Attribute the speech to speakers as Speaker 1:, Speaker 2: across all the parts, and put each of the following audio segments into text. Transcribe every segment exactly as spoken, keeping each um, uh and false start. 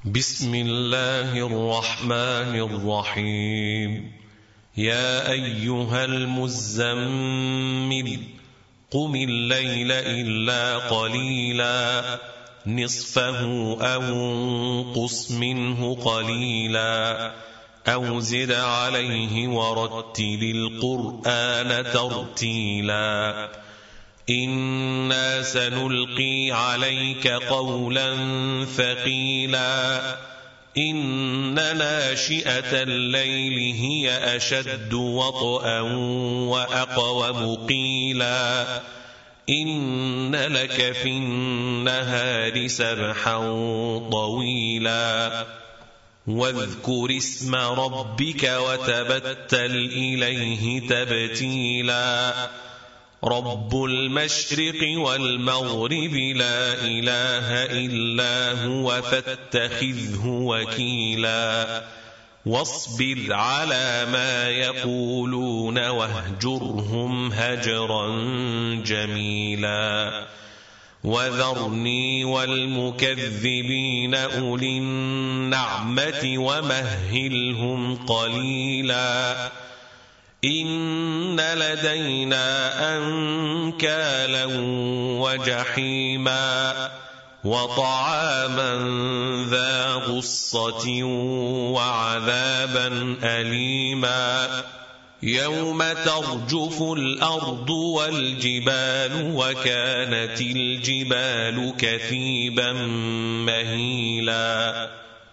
Speaker 1: بسم الله الرحمن الرحيم. يا أيها المزمل قم الليل إلا قليلا نصفه أو انقص منه قليلا أو زد عليه ورتل القرآن ترتيلا إنا سنلقي عليك قولا ثقيلا إن ناشئة الليل هي أشد وطئا وأقوم قيلا إن لك في النهار سبحا طويلا واذكر اسم ربك وتبتل إليه تبتيلا رب المشرق والمغرب لا إله إلا هو فاتخذه وكيلا واصبر على ما يقولون واهجرهم هجرا جميلا وذرني والمكذبين أولي النعمة ومهلهم قليلا إن لدينا أنكالا وجحيما وطعاما ذا غصة وعذابا أليما يوم ترجف الأرض والجبال وكانت الجبال كثيبا مهيلا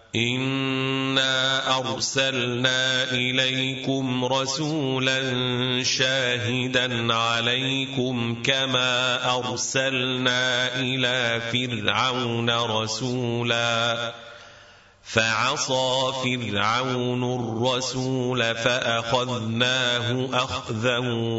Speaker 1: إنا أرسلنا إليكم رسولا شاهدا عليكم كما أرسلنا إلى فرعون رسولا فعصى فرعون الرسول فأخذناه أخذا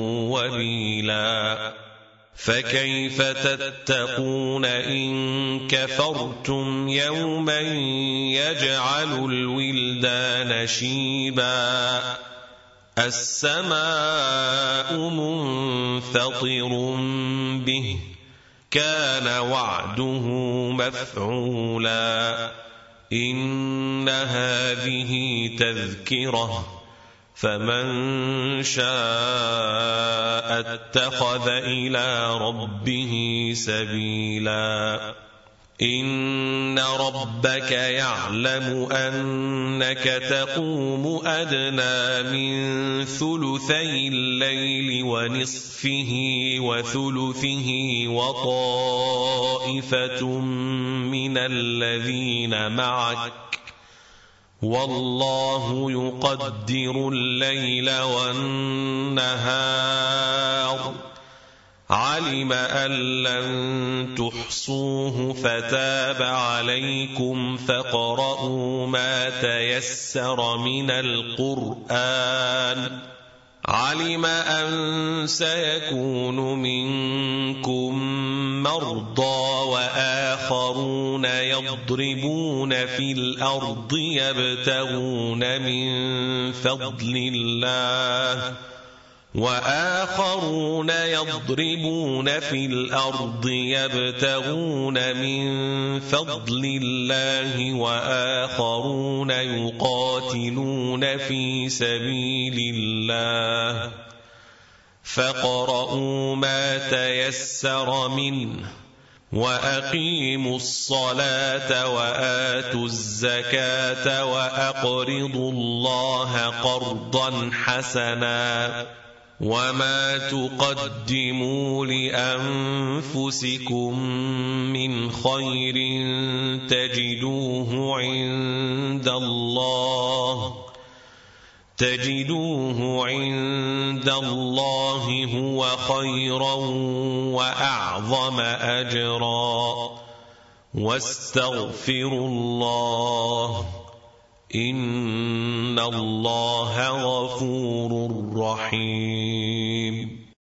Speaker 1: وبيلا فكيف تتقون إن كفرتم يوما يجعل الولدان شيبا السماء منفطر به كان وعده مفعولا إن هذه تذكرة فمن شاء اتخذ إلى ربه سبيلا إن ربك يعلم أنك تقوم أدنى من ثلثي الليل ونصفه وثلثه وطائفة من الذين معك والله يقدر الليل والنهار علم أن لن تحصوه فتاب عليكم فاقرؤوا ما تيسر من القرآن علم أن سيكون منكم مرضى وآخرون يضربون في الأرض يبتغون من فضل الله وآخرون يضربون في الأرض يبتغون من فضل الله وآخرون يقاتلون في سبيل الله فاقرؤوا ما تيسر منه وأقيموا الصلاة وآتوا الزكاة وأقرضوا الله قرضا حسنا وما تقدموا لأنفسكم من خير تجدوه عند الله تجدوه عند الله هو خيرا وأعظم أجرا واستغفروا الله إن الله غفور رحيم.